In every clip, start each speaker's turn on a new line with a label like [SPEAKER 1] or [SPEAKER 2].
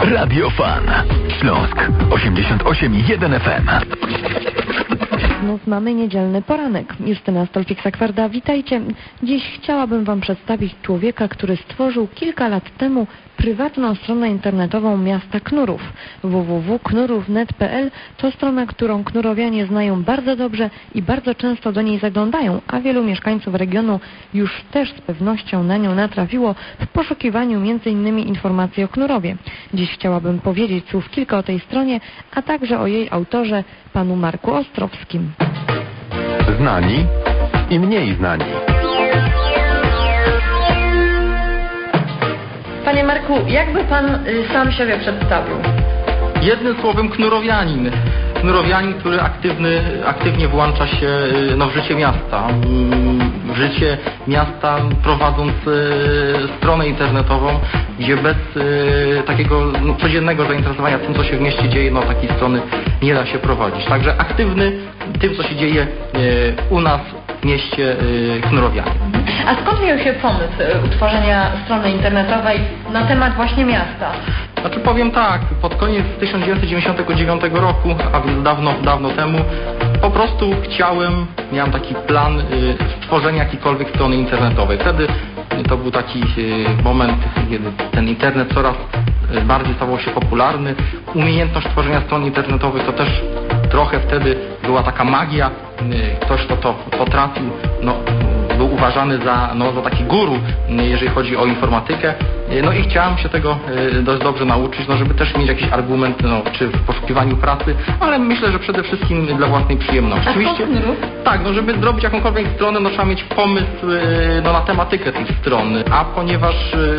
[SPEAKER 1] Radio Fan. Śląsk 88,1 FM.
[SPEAKER 2] Znów mamy niedzielny poranek. Justyna Stolpik-Sakwarda, witajcie. Dziś chciałabym Wam przedstawić człowieka, który stworzył kilka lat temu prywatną stronę internetową miasta Knurów. www.knurów.net.pl to strona, którą knurowianie znają bardzo dobrze i bardzo często do niej zaglądają, a wielu mieszkańców regionu już też z pewnością na nią natrafiło w poszukiwaniu m.in. informacji o Knurowie. Dziś chciałabym powiedzieć słów kilka o tej stronie, a także o jej autorze, panu Marku Ostrowskim.
[SPEAKER 3] Znani i mniej znani.
[SPEAKER 2] Panie Marku, jakby pan sam siebie przedstawił?
[SPEAKER 4] Jednym słowem knurowianin. Knurowianin, który aktywnie włącza się w życie miasta. W życie miasta prowadząc stronę internetową, gdzie bez takiego codziennego zainteresowania tym, co się w mieście dzieje, takiej strony nie da się prowadzić. Także aktywny tym, co się dzieje u nas w mieście Knurowianin.
[SPEAKER 2] A skąd wziął się pomysł utworzenia strony internetowej na temat właśnie miasta?
[SPEAKER 4] Znaczy powiem tak, pod koniec 1999 roku, a więc dawno temu, po prostu miałem taki plan stworzenia jakiejkolwiek strony internetowej. Wtedy to był taki moment, kiedy ten internet coraz bardziej stawał się popularny. Umiejętność tworzenia stron internetowych to też trochę wtedy była taka magia. Ktoś, kto to potrafił, był uważany za taki guru, jeżeli chodzi o informatykę. I chciałem się tego dość dobrze nauczyć, żeby też mieć jakiś argument, czy w poszukiwaniu pracy, ale myślę, że przede wszystkim dla własnej przyjemności. Oczywiście, tak, żeby zrobić jakąkolwiek stronę, trzeba mieć pomysł na tematykę tej strony, a ponieważ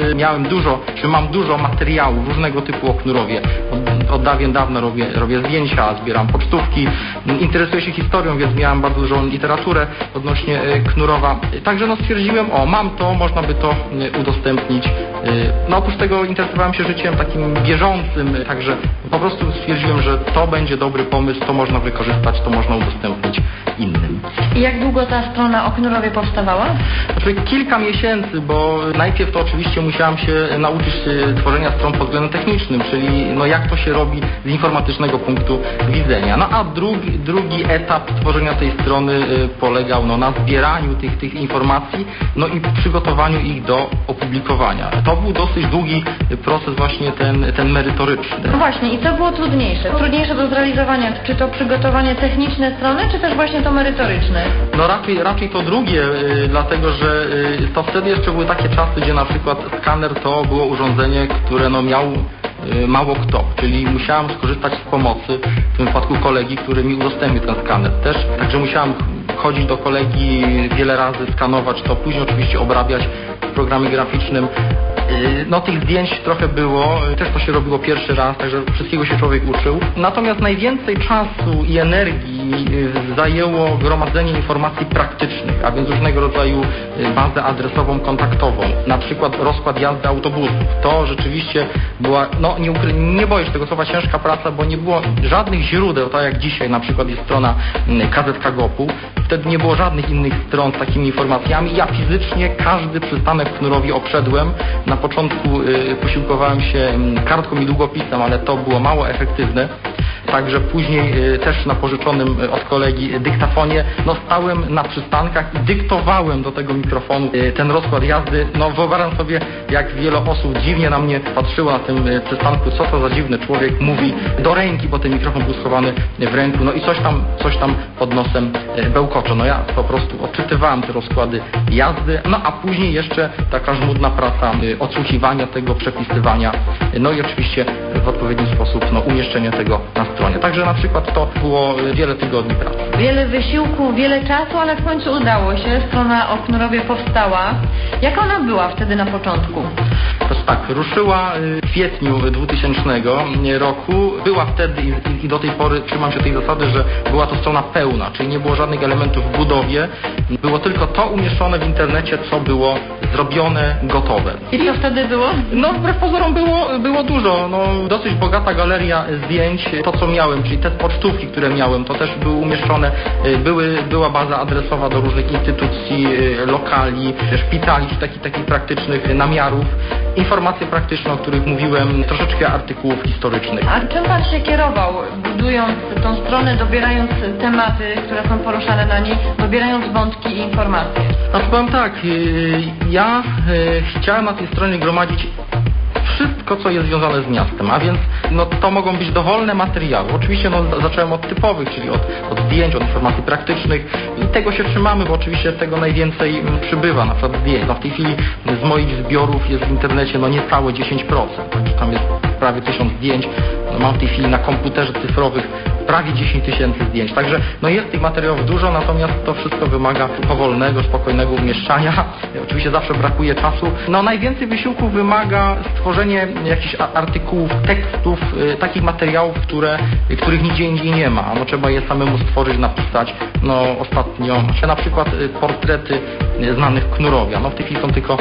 [SPEAKER 4] mam dużo materiałów różnego typu o Knurowie, od dawien dawna robię zdjęcia, zbieram pocztówki, interesuję się historią, więc miałem bardzo dużą literaturę odnośnie Knurowa. Także stwierdziłem, mam to, można by to udostępnić. Oprócz tego interesowałem się życiem takim bieżącym, także po prostu stwierdziłem, że to będzie dobry pomysł, to można wykorzystać, to można udostępnić innym.
[SPEAKER 2] I jak długo ta strona o Knurowie powstawała?
[SPEAKER 4] Znaczy kilka miesięcy, bo najpierw to oczywiście musiałem się nauczyć tworzenia stron pod względem technicznym, czyli jak to się robi z informatycznego punktu widzenia. A drugi etap tworzenia tej strony polegał na zbieraniu tych informacji, i przygotowaniu ich do opublikowania. To był dosyć długi proces właśnie ten merytoryczny.
[SPEAKER 2] No właśnie, i co było trudniejsze? Trudniejsze do zrealizowania, czy to przygotowanie techniczne strony, czy też właśnie to merytoryczne?
[SPEAKER 4] Raczej to drugie, dlatego że to wtedy jeszcze były takie czasy, gdzie na przykład skaner to było urządzenie, które miał mało kto, czyli musiałem skorzystać z pomocy, w tym wypadku kolegi, który mi udostępnił ten skaner też, także musiałem chodzić do kolegi wiele razy, skanować to, później oczywiście obrabiać w programie graficznym. Tych zdjęć trochę było, też to się robiło pierwszy raz, także wszystkiego się człowiek uczył. Natomiast najwięcej czasu i energii zajęło gromadzenie informacji praktycznych, a więc różnego rodzaju bazę adresową, kontaktową, na przykład rozkład jazdy autobusów. To rzeczywiście była, nie boję się tego słowa, ciężka praca, bo nie było żadnych źródeł, tak jak dzisiaj na przykład jest strona KZK.gov-u. Wtedy nie było żadnych innych stron z takimi informacjami. Ja fizycznie każdy przystanek w Knurowie obszedłem. Na początku posiłkowałem się kartką i długopisem, ale to było mało efektywne. Także później też na pożyczonym od kolegi dyktafonie stałem na przystankach i dyktowałem do tego mikrofonu ten rozkład jazdy. Wyobrażam sobie, jak wiele osób dziwnie na mnie patrzyło na tym przystanku, co to za dziwny człowiek mówi do ręki, bo ten mikrofon był schowany w ręku, i coś tam pod nosem bełkocze. Ja po prostu odczytywałem te rozkłady jazdy, a później jeszcze taka żmudna praca odsłuchiwania tego, przepisywania, i oczywiście w odpowiedni sposób umieszczenie tego na stronie. Także na przykład to było wiele tygodni pracy.
[SPEAKER 2] Wiele wysiłku, wiele czasu, ale w końcu udało się. Strona o Knurowie powstała. Jak ona była wtedy na początku?
[SPEAKER 4] To tak, ruszyła w kwietniu 2000 roku. Była wtedy i do tej pory trzymam się tej zasady, że była to strona pełna, czyli nie było żadnych elementów w budowie. Było tylko to umieszczone w internecie, co było zrobione, gotowe.
[SPEAKER 2] I co wtedy było?
[SPEAKER 4] Wbrew pozorom było było dużo, dosyć bogata galeria zdjęć, to co miałem, czyli te pocztówki, które miałem, to też były umieszczone, była baza adresowa do różnych instytucji, lokali, szpitali, czy takich praktycznych namiarów, informacje praktyczne, o których mówiłem, troszeczkę artykułów historycznych.
[SPEAKER 2] A czym Pan się kierował, budując tą stronę, dobierając tematy, które są poruszane na niej, dobierając wątki i informacje?
[SPEAKER 4] Powiem tak, ja chciałem na tej stronie gromadzić wszystko, co jest związane z miastem, a więc to mogą być dowolne materiały. Oczywiście zacząłem od typowych, czyli od zdjęć, od informacji praktycznych i tego się trzymamy, bo oczywiście tego najwięcej przybywa, na przykład zdjęć. W tej chwili z moich zbiorów jest w internecie niecałe 10%, także tam jest prawie 1000 zdjęć. Mam w tej chwili na komputerze cyfrowych prawie 10 000 zdjęć. Także jest tych materiałów dużo, natomiast to wszystko wymaga powolnego, spokojnego umieszczania. Oczywiście zawsze brakuje czasu. Najwięcej wysiłku wymaga stworzenie jakichś artykułów, tekstów, takich materiałów, których nigdzie indziej nie ma. Trzeba je samemu stworzyć, napisać. Ostatnio na przykład portrety znanych Knurowian. W tej chwili są tylko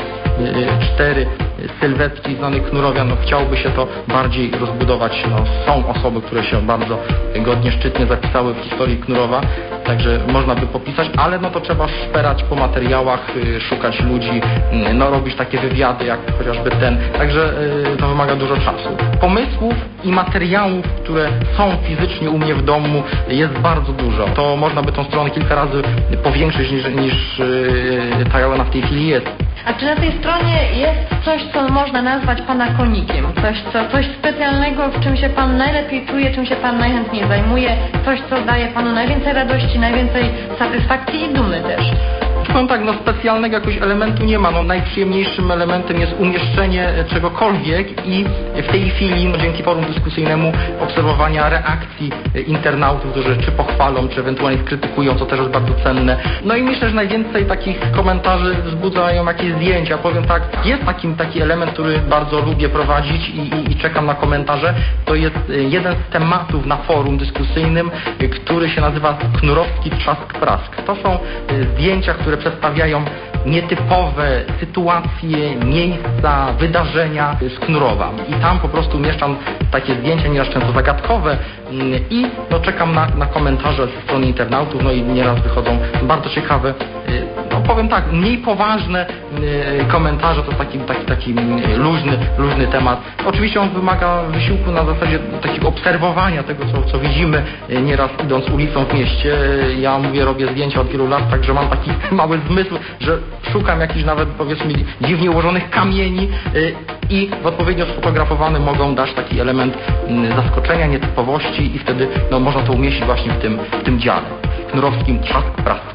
[SPEAKER 4] 4 sylwetki znanych Knurowian. Chciałoby się to bardziej rozbudować. Są osoby, które się bardzo godnie, szczytnie zapisały w historii Knurowa, także można by popisać, ale to trzeba szperać po materiałach, szukać ludzi, robić takie wywiady jak chociażby ten, także to wymaga dużo czasu. Pomysłów i materiałów, które są fizycznie u mnie w domu, jest bardzo dużo. To można by tą stronę kilka razy powiększyć niż ta ona w tej chwili jest.
[SPEAKER 2] A czy na tej stronie jest coś, co można nazwać Pana konikiem? Coś specjalnego, w czym się Pan najlepiej czuje, czym się Pan najchętniej zajmuje? Coś, co daje Panu najwięcej radości, najwięcej satysfakcji i dumy też?
[SPEAKER 4] Powiem tak, specjalnego jakiegoś elementu nie ma. Najprzyjemniejszym elementem jest umieszczenie czegokolwiek i w tej chwili dzięki forum dyskusyjnemu obserwowania reakcji internautów, którzy czy pochwalą, czy ewentualnie skrytykują, co też jest bardzo cenne. I myślę, że najwięcej takich komentarzy wzbudzają jakieś zdjęcia. Powiem tak, jest taki element, który bardzo lubię prowadzić i czekam na komentarze. To jest jeden z tematów na forum dyskusyjnym, który się nazywa Knurowski Trzask Prask. To są zdjęcia, które przedstawiają nietypowe sytuacje, miejsca, wydarzenia z Knurowa. I tam po prostu umieszczam takie zdjęcia, nieraz często zagadkowe i czekam na komentarze ze strony internautów, i nieraz wychodzą bardzo ciekawe, powiem tak, mniej poważne komentarze, to taki luźny temat. Oczywiście on wymaga wysiłku na zasadzie takiego obserwowania tego, co widzimy nieraz idąc ulicą w mieście. Ja robię zdjęcia od wielu lat, także mam taki mały zmysł, że szukam jakichś nawet, powiedzmy, dziwnie ułożonych kamieni i odpowiednio sfotografowane mogą dać taki element zaskoczenia, nietypowości i wtedy można to umieścić właśnie w tym dziale. Knurowskim Trzask Prask.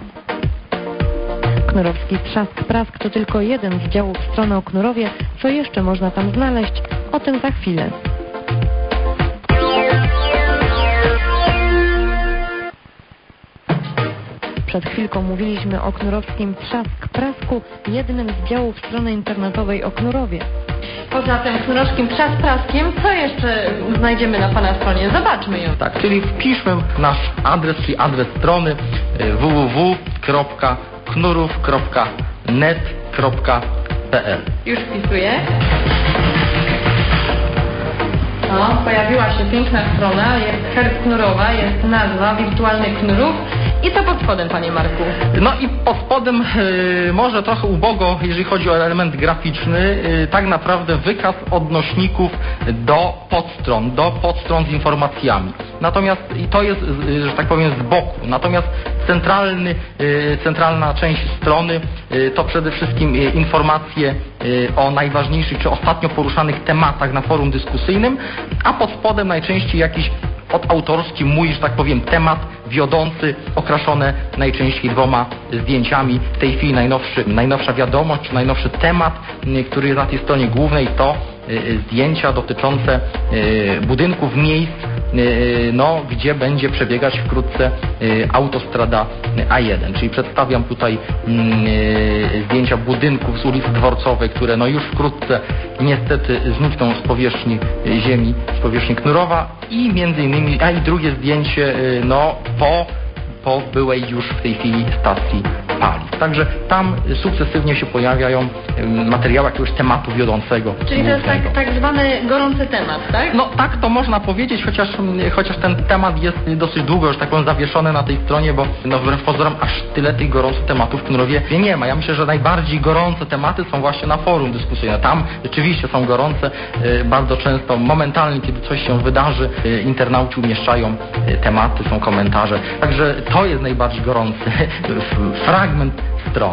[SPEAKER 2] Knurowski Trzask Prask to tylko jeden z działów strony o Knurowie. Co jeszcze można tam znaleźć? O tym za chwilę. Przed chwilką mówiliśmy o knurowskim Trzask Prasku, jednym z działów strony internetowej o Knurowie. Poza tym knurowskim Trzask Praskiem, co jeszcze znajdziemy na Pana stronie? Zobaczmy ją.
[SPEAKER 4] Tak, czyli wpiszmy nasz adres, czyli adres strony www.knurów.net.pl.
[SPEAKER 2] Już wpisuję. Pojawiła się piękna strona, jest herb Knurowa, jest nazwa, wirtualny Knurów. I co pod spodem, Panie Marku?
[SPEAKER 4] I pod spodem może trochę ubogo, jeżeli chodzi o element graficzny, tak naprawdę wykaz odnośników do podstron z informacjami. Natomiast to jest, że tak powiem, z boku. Natomiast centralna część strony to przede wszystkim informacje o najważniejszych czy ostatnio poruszanych tematach na forum dyskusyjnym, a pod spodem najczęściej jakiś autorski mój, że tak powiem, temat wiodący, okraszone najczęściej 2 zdjęciami. W tej chwili najnowsza wiadomość, czy najnowszy temat, który jest na tej stronie głównej, to zdjęcia dotyczące budynków, miejsc, gdzie będzie przebiegać wkrótce autostrada A1. Czyli przedstawiam tutaj zdjęcia budynków z ulicy Dworcowej, które już wkrótce niestety znikną z powierzchni ziemi, z powierzchni Knurowa i między innymi, i drugie zdjęcie po po byłej już w tej chwili stacji paliw. Także tam sukcesywnie się pojawiają materiały jakiegoś tematu wiodącego.
[SPEAKER 2] Czyli to jest tak zwany gorący temat, tak?
[SPEAKER 4] No tak to można powiedzieć, chociaż ten temat jest dosyć długo już tak powiem zawieszony na tej stronie, bo no wbrew pozorom aż tyle tych gorących tematów w Knurowie nie ma. Ja myślę, że najbardziej gorące tematy są właśnie na forum dyskusyjne. Tam rzeczywiście są gorące, bardzo często, momentalnie, kiedy coś się wydarzy, internauci umieszczają tematy, są komentarze. Także to jest najbardziej gorący fragment strony.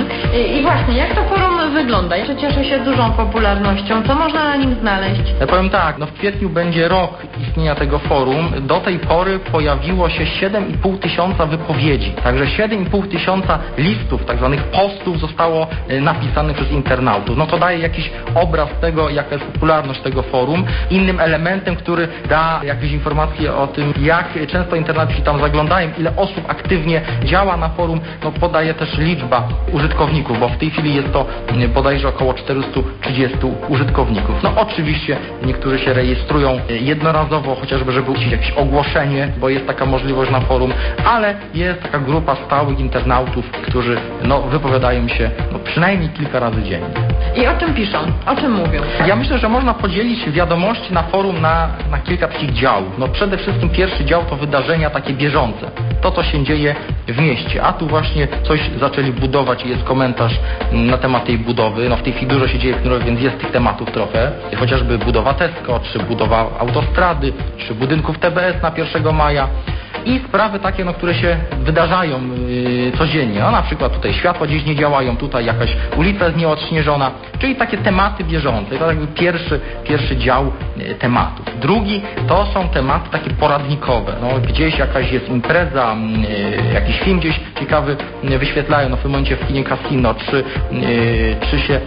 [SPEAKER 2] I właśnie, jak to forum wygląda? Jeszcze cieszy się dużą popularnością. Co można na nim znaleźć?
[SPEAKER 4] Ja powiem tak, no w kwietniu będzie rok istnienia tego forum. Do tej pory pojawiło się 7,5 tysiąca wypowiedzi. Także 7,5 tysiąca listów, tak zwanych postów zostało napisanych przez internautów. No to daje jakiś obraz tego, jaka jest popularność tego forum. Innym elementem, który da jakieś informacje o tym, jak często internauci tam zaglądają, ile osób aktywnie działa na forum, no podaje też liczba użytkowników, bo w tej chwili jest to bodajże około 430 użytkowników. No oczywiście niektórzy się rejestrują jednorazowo, chociażby żeby uczyć jakieś ogłoszenie, bo jest taka możliwość na forum, ale jest taka grupa stałych internautów, którzy no wypowiadają się no przynajmniej kilka razy dziennie.
[SPEAKER 2] I o czym piszą? O czym mówią?
[SPEAKER 4] Ja myślę, że można podzielić wiadomości na forum na kilka takich działów. No przede wszystkim pierwszy dział to wydarzenia takie bieżące. To, co się dzieje w mieście. A tu właśnie coś zaczęli budować i jest komentarz na temat tej budowy. No w tej chwili dużo się dzieje w Knurowie, więc jest tych tematów trochę. Chociażby budowa Tesco, czy budowa autostrady, czy budynków TBS na 1 maja. I sprawy takie, no, które się wydarzają codziennie. No, na przykład tutaj światła gdzieś nie działają, tutaj jakaś ulica jest nieodśnieżona, czyli takie tematy bieżące. To jakby pierwszy dział tematów. Drugi to są tematy takie poradnikowe. No, gdzieś jakaś jest impreza, jakiś film gdzieś ciekawy wyświetlają, no, w tym momencie w kinie Casino, czy się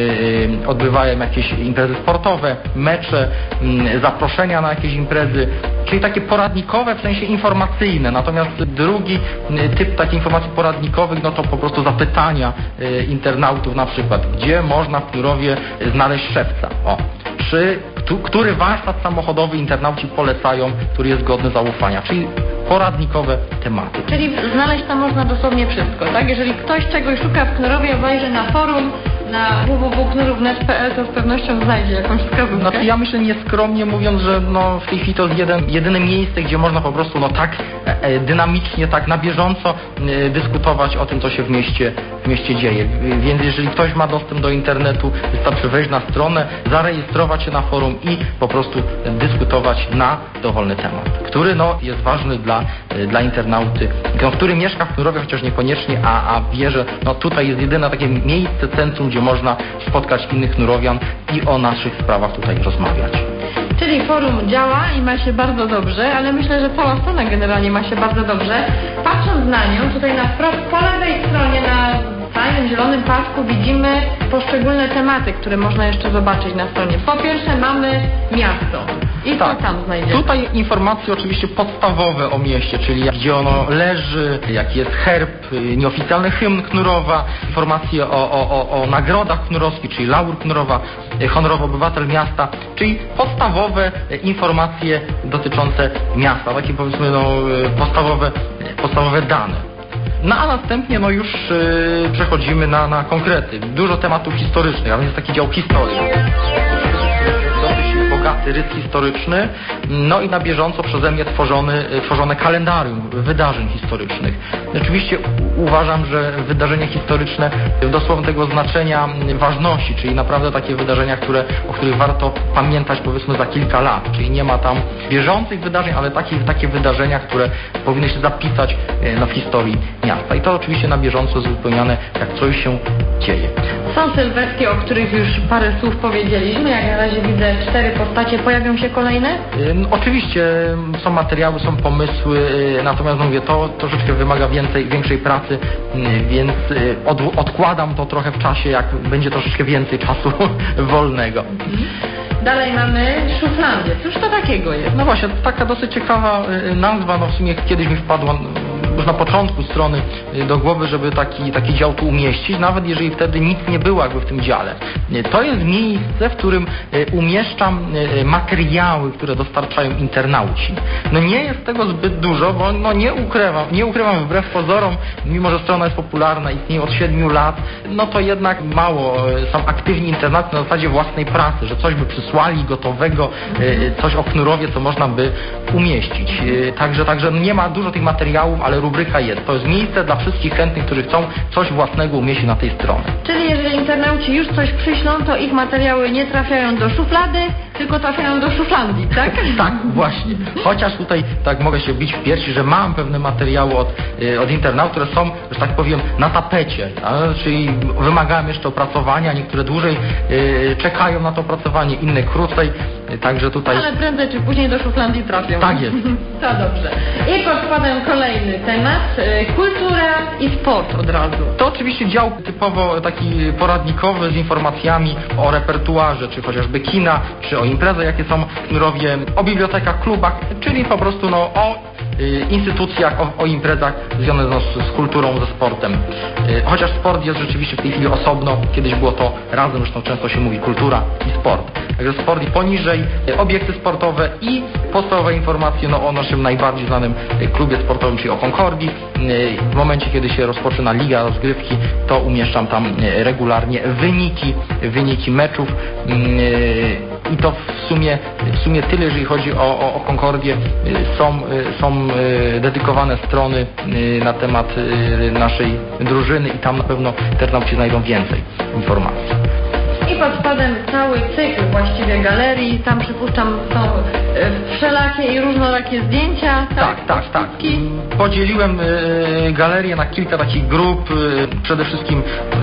[SPEAKER 4] odbywają jakieś imprezy sportowe, mecze, zaproszenia na jakieś imprezy, czyli takie poradnikowe w sensie informacyjne. Natomiast drugi typ takich informacji poradnikowych, no to po prostu zapytania internautów, na przykład, gdzie można w Knurowie znaleźć szewca? Czy który warsztat samochodowy internauci polecają, który jest godny zaufania? Czyli poradnikowe tematy.
[SPEAKER 2] Czyli znaleźć tam można dosłownie wszystko, tak? Jeżeli ktoś czegoś szuka w Knurowie, obejrzy na forum, na www.knurów.net.pl, to z pewnością znajdzie jakąś wskazówkę.
[SPEAKER 4] Znaczy ja myślę nieskromnie mówiąc, że no w tej chwili to jest jedyne miejsce, gdzie można po prostu no tak dynamicznie, tak na bieżąco dyskutować o tym, co się w mieście dzieje. Więc jeżeli ktoś ma dostęp do internetu, wystarczy wejść na stronę, zarejestrować się na forum i po prostu dyskutować na dowolny temat, który no jest ważny dla internauty, który mieszka w Knurowie, chociaż niekoniecznie, a wie, że no tutaj jest jedyne takie miejsce, centrum, gdzie można spotkać innych knurowian i o naszych sprawach tutaj rozmawiać.
[SPEAKER 2] Czyli forum działa i ma się bardzo dobrze, ale myślę, że cała strona generalnie ma się bardzo dobrze. Patrząc na nią, tutaj na wprost po lewej stronie na fajnym zielonym pasku widzimy poszczególne tematy, które można jeszcze zobaczyć na stronie. Po pierwsze mamy miasto. I
[SPEAKER 4] tak,
[SPEAKER 2] co tam znajdziemy?
[SPEAKER 4] Tutaj informacje oczywiście podstawowe o mieście, czyli gdzie ono leży, jaki jest herb, nieoficjalny hymn Knurowa, informacje o nagrodach knurowskich, czyli laur Knurowa, honorowy obywatel miasta, czyli podstawowe informacje dotyczące miasta, takie powiedzmy no, podstawowe dane. No a następnie no już przechodzimy na konkrety. Dużo tematów historycznych, a więc jest taki dział historii. Dosyć bogaty rys historyczny, no i na bieżąco przeze mnie tworzone kalendarium wydarzeń historycznych. Oczywiście uważam, że wydarzenia historyczne w dosłownym tego znaczenia ważności, czyli naprawdę takie wydarzenia, o których warto pamiętać powiedzmy za kilka lat, czyli nie ma tam bieżących wydarzeń, ale takie wydarzenia, które powinny się zapisać w historii miasta. I to oczywiście na bieżąco jest uzupełniane, jak coś się dzieje.
[SPEAKER 2] Są sylwetki, o których już parę słów powiedzieliśmy. Jak na razie widzę 4 postacie. Pojawią się kolejne?
[SPEAKER 4] Oczywiście są materiały, są pomysły, natomiast mówię, to troszeczkę wymaga większej pracy, więc odkładam to trochę w czasie, jak będzie troszeczkę więcej czasu wolnego.
[SPEAKER 2] Dalej mamy Szuflandię. Cóż to takiego jest?
[SPEAKER 4] No właśnie, taka dosyć ciekawa nazwa, no w sumie kiedyś mi wpadła już na początku strony do głowy, żeby taki dział tu umieścić, nawet jeżeli wtedy nic nie było jakby w tym dziale. To jest miejsce, w którym umieszczam materiały, które dostarczają internauci. No nie jest tego zbyt dużo, bo no nie ukrywam wbrew pozorom, mimo że strona jest popularna, istnieje od 7 lat, no to jednak mało są aktywni internauci na zasadzie własnej pracy, że coś by przysłali gotowego, coś o Knurowie, co można by umieścić. Także nie ma dużo tych materiałów, ale rubryka jest. To jest miejsce dla wszystkich chętnych, którzy chcą coś własnego umieścić na tej stronie.
[SPEAKER 2] Czyli jeżeli internauci już coś przyślą, to ich materiały nie trafiają do szuflady, tylko trafiają do Szuflandii, tak?
[SPEAKER 4] Tak, właśnie. Chociaż tutaj tak mogę się bić w piersi, że mam pewne materiały od internautów, które są, że tak powiem, na tapecie. Czyli wymagałem jeszcze opracowania, niektóre dłużej czekają na to opracowanie, inne krócej. Także tutaj...
[SPEAKER 2] Ale prędzej czy później do Szuflandii trafią.
[SPEAKER 4] Tak jest.
[SPEAKER 2] To dobrze. I podkładam kolejny temat. Kultura i sport od razu.
[SPEAKER 4] To oczywiście dział typowo taki poradnikowy z informacjami o repertuarze, czy chociażby kina, czy o imprezach, jakie są w Knurowie, o bibliotekach, klubach, czyli po prostu o instytucjach, o imprezach związanych z kulturą, ze sportem. Chociaż sport jest rzeczywiście w tej chwili osobno, kiedyś było to razem, zresztą często się mówi kultura i sport. Także sport i poniżej, obiekty sportowe i podstawowe informacje o naszym najbardziej znanym klubie sportowym, czyli o Concordii. W momencie, kiedy się rozpoczyna liga, rozgrywki, to umieszczam tam regularnie wyniki meczów i to w sumie tyle, jeżeli chodzi o Concordię. Są dedykowane strony na temat naszej drużyny i tam na pewno internauci znajdą więcej informacji.
[SPEAKER 2] I pod spodem cały cykl właściwie galerii, tam przypuszczam są wszelakie i różnorakie zdjęcia.
[SPEAKER 4] Tak. Podzieliłem galerię na kilka takich grup, przede wszystkim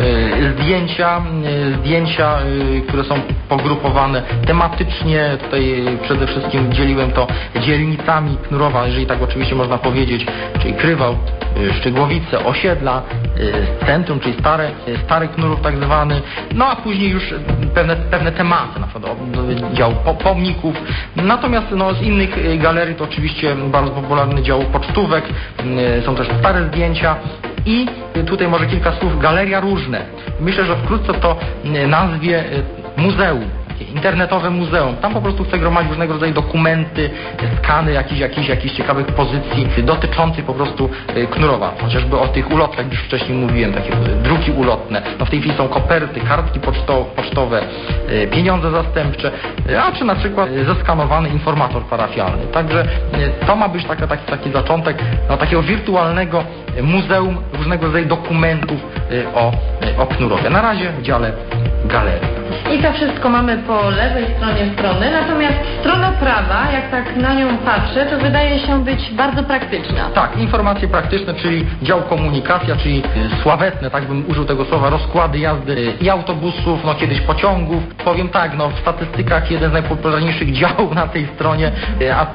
[SPEAKER 4] zdjęcia, które są pogrupowane tematycznie. Tutaj przede wszystkim dzieliłem to dzielnicami Knurowa, jeżeli tak oczywiście można powiedzieć, czyli Krywałd, Szczygłowice, osiedla, centrum, czyli stary Knurów tak zwany, no a później już pewne tematy, na przykład dział pomników. Natomiast z innych galerii to oczywiście bardzo popularny dział pocztówek, są też stare zdjęcia i tutaj może kilka słów, galeria różne. Myślę, że wkrótce to nazwie muzeum. Internetowe muzeum. Tam po prostu chcę gromadzić różnego rodzaju dokumenty, skany jakichś ciekawych pozycji dotyczących po prostu Knurowa. Chociażby o tych ulotkach, jak już wcześniej mówiłem, takie druki ulotne. W tej chwili są koperty, kartki pocztowe, pieniądze zastępcze, a czy na przykład zeskanowany informator parafialny. Także to ma być taki zaczątek takiego wirtualnego muzeum różnego rodzaju dokumentów o Knurowie. Na razie w dziale galerii.
[SPEAKER 2] I to wszystko mamy po lewej stronie strony, natomiast strona prawa, jak tak na nią patrzę, to wydaje się być bardzo praktyczna.
[SPEAKER 4] Tak, informacje praktyczne, czyli dział komunikacja, czyli sławetne, tak bym użył tego słowa, rozkłady jazdy i autobusów, kiedyś pociągów. Powiem tak, w statystykach jeden z najpopularniejszych działów na tej stronie, a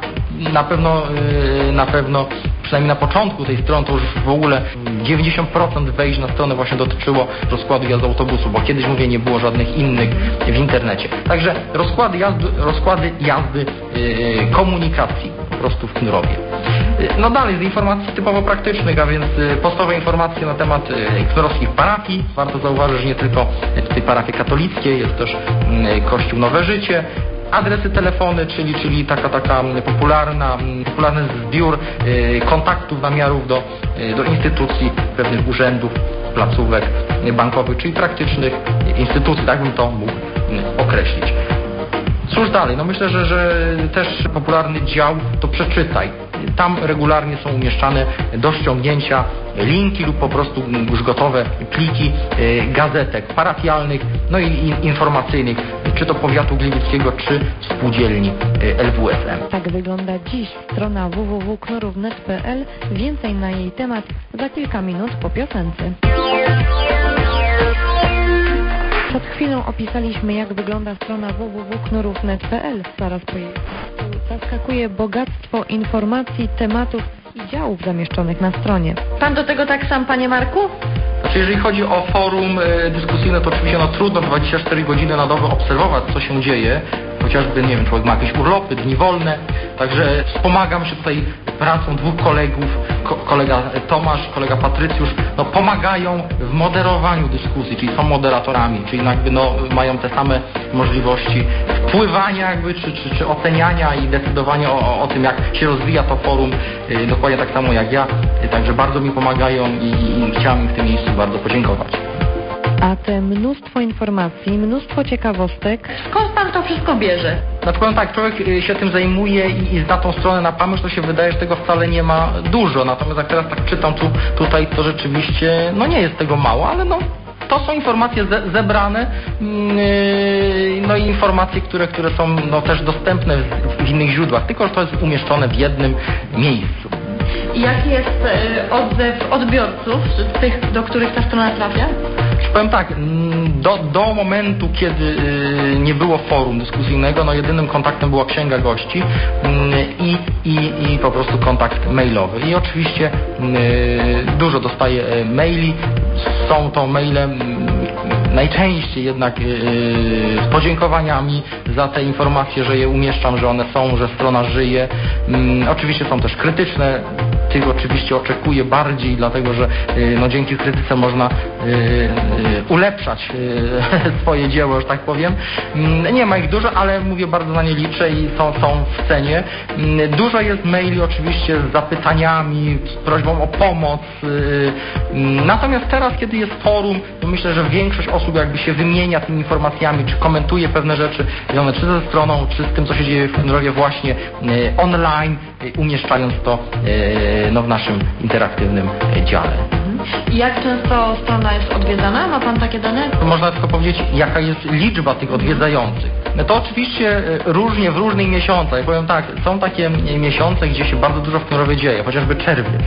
[SPEAKER 4] na pewno przynajmniej na początku tej strony to już w ogóle 90% wejść na stronę właśnie dotyczyło rozkładu jazdy autobusu, bo kiedyś, mówię, nie było żadnych innych w internecie. Także rozkłady jazdy komunikacji po prostu w Knurowie. Dalej z informacji typowo praktycznych, a więc podstawowe informacje na temat knurowskich parafii. Warto zauważyć, że nie tylko tutaj parafie katolickie, jest też Kościół Nowe Życie. Adresy, telefony, czyli taka popularny zbiór kontaktów, namiarów do instytucji, pewnych urzędów, placówek bankowych, czyli praktycznych instytucji, tak bym to mógł określić. Cóż dalej? Myślę, że też popularny dział to Przeczytaj. Tam regularnie są umieszczane do ściągnięcia linki lub po prostu już gotowe pliki gazetek parafialnych, i informacyjnych, czy to powiatu gliwickiego, czy spółdzielni LWSM.
[SPEAKER 2] Tak wygląda dziś strona www.knurów.net.pl. Więcej na jej temat za kilka minut po piosence. Przed chwilą opisaliśmy, jak wygląda strona www.knurów.net.pl. Zaraz po jej zaskakuje bogactwo informacji, tematów i działów zamieszczonych na stronie. Pan do tego tak sam, panie Marku?
[SPEAKER 4] Jeżeli chodzi o forum dyskusyjne, to oczywiście trudno 24 godziny na dobę obserwować, co się dzieje. Chociażby, człowiek ma jakieś urlopy, dni wolne. Także wspomagam się tutaj pracą dwóch kolegów, kolega Tomasz, kolega Patrycjusz, no pomagają w moderowaniu dyskusji, czyli są moderatorami, czyli jakby no mają te same możliwości wpływania jakby, czy oceniania i decydowania o tym, jak się rozwija to forum, dokładnie tak samo jak ja, także bardzo mi pomagają i chciałem im w tym miejscu bardzo podziękować.
[SPEAKER 2] A te mnóstwo informacji, mnóstwo ciekawostek, skąd pan to wszystko bierze?
[SPEAKER 4] Znaczy powiem tak, człowiek się tym zajmuje i zna tą stronę na pamięć, to się wydaje, że tego wcale nie ma dużo, natomiast jak teraz tak czytam tutaj, to rzeczywiście no nie jest tego mało, ale no to są informacje zebrane, no i informacje, które są no też dostępne w innych źródłach, tylko że to jest umieszczone w jednym miejscu.
[SPEAKER 2] I jaki jest odzew odbiorców, tych, do których ta strona trafia?
[SPEAKER 4] Powiem tak, do momentu, kiedy nie było forum dyskusyjnego, no jedynym kontaktem była księga gości i po prostu kontakt mailowy. I oczywiście dużo dostaję maili, są to maile najczęściej jednak z podziękowaniami za te informacje, że je umieszczam, że one są, że strona żyje. Oczywiście są też krytyczne, tych oczywiście oczekuję bardziej, dlatego że no, dzięki krytyce można ulepszać swoje dzieło, że tak powiem. Nie ma ich dużo, ale mówię, bardzo na nie liczę i są w cenie. Dużo jest maili oczywiście z zapytaniami, z prośbą o pomoc. Natomiast teraz, kiedy jest forum, to myślę, że większość osób jakby się wymienia tymi informacjami, czy komentuje pewne rzeczy, czy ze stroną, czy z tym, co się dzieje w Knurowie właśnie online, umieszczając to no, w naszym interaktywnym dziale.
[SPEAKER 2] I jak często strona jest odwiedzana? Ma pan takie dane?
[SPEAKER 4] Można tylko powiedzieć, jaka jest liczba tych odwiedzających. No to oczywiście różnie w różnych miesiącach. Ja powiem tak, są takie miesiące, gdzie się bardzo dużo w Knurowie dzieje, chociażby czerwiec.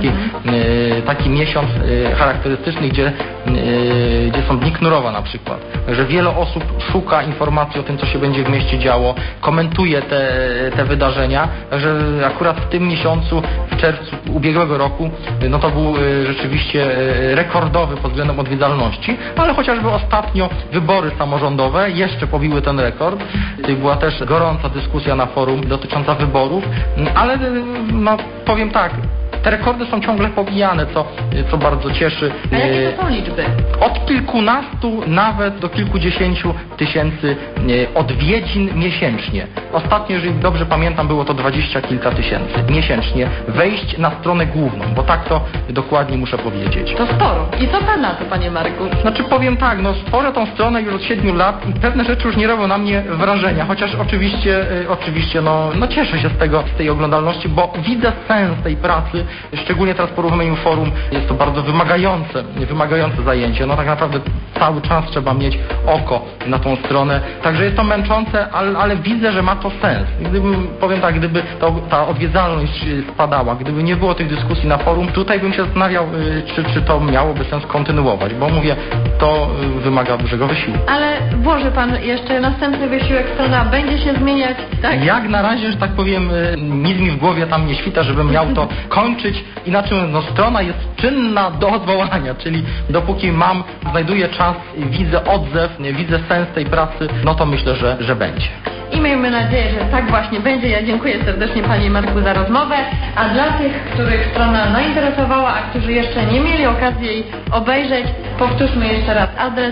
[SPEAKER 4] Taki miesiąc charakterystyczny, gdzie są Dni Knurowa na przykład. Także wiele osób szuka informacji o tym, co się będzie w mieście działo, komentuje te wydarzenia. Także akurat w tym miesiącu, w czerwcu ubiegłego roku, no to był rzeczywiście rekordowy pod względem odwiedzalności, ale chociażby ostatnio wybory samorządowe jeszcze pobiły ten rekord. Była też gorąca dyskusja na forum dotycząca wyborów, ale no powiem tak, te rekordy są ciągle pobijane, co bardzo cieszy.
[SPEAKER 2] A jakie to są liczby?
[SPEAKER 4] Od kilkunastu nawet do kilkudziesięciu tysięcy odwiedzin miesięcznie. Ostatnio, jeżeli dobrze pamiętam, było to 20 kilka tysięcy miesięcznie wejść na stronę główną, bo tak to dokładnie muszę powiedzieć.
[SPEAKER 2] To sporo. I co pan na to, panie Marku?
[SPEAKER 4] Znaczy powiem tak, no stworzę tą stronę już od 7 lat i pewne rzeczy już nie robią na mnie wrażenia, chociaż oczywiście no cieszę się z tej oglądalności, bo widzę sens tej pracy, szczególnie teraz po uruchomieniu forum jest to bardzo wymagające zajęcie. No tak naprawdę cały czas trzeba mieć oko na tą stronę. Także jest to męczące, ale widzę, że ma to sens. Gdyby ta odwiedzalność spadała, gdyby nie było tych dyskusji na forum, tutaj bym się zastanawiał, czy to miałoby sens kontynuować, bo mówię, to wymaga dużego wysiłku.
[SPEAKER 2] Ale włoży pan jeszcze następny wysiłek, strona będzie się zmieniać, tak?
[SPEAKER 4] Jak na razie, że tak powiem, nic mi w głowie tam nie świta, żebym miał to kończyć. Inaczej, no strona jest czynna do odwołania, czyli dopóki znajduję czas, widzę odzew, widzę sens tej pracy, no to myślę, że będzie.
[SPEAKER 2] I miejmy nadzieję, że tak właśnie będzie. Ja dziękuję serdecznie panie Marku za rozmowę, a dla tych, których strona zainteresowała, a którzy jeszcze nie mieli okazji jej obejrzeć, powtórzmy jeszcze raz adres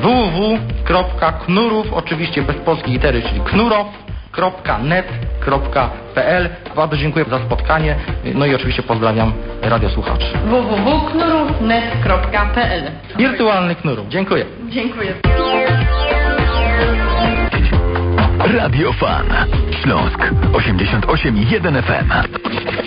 [SPEAKER 4] www.knurów, oczywiście bez polskiej litery, czyli knurow.net.pl. Bardzo dziękuję za spotkanie, no i oczywiście pozdrawiam radiosłuchaczy.
[SPEAKER 2] www.knurów.net.pl.
[SPEAKER 4] Wirtualny Knurów. Dziękuję.
[SPEAKER 2] Dziękuję.
[SPEAKER 1] Radio Fan. Śląsk 88,1 FM.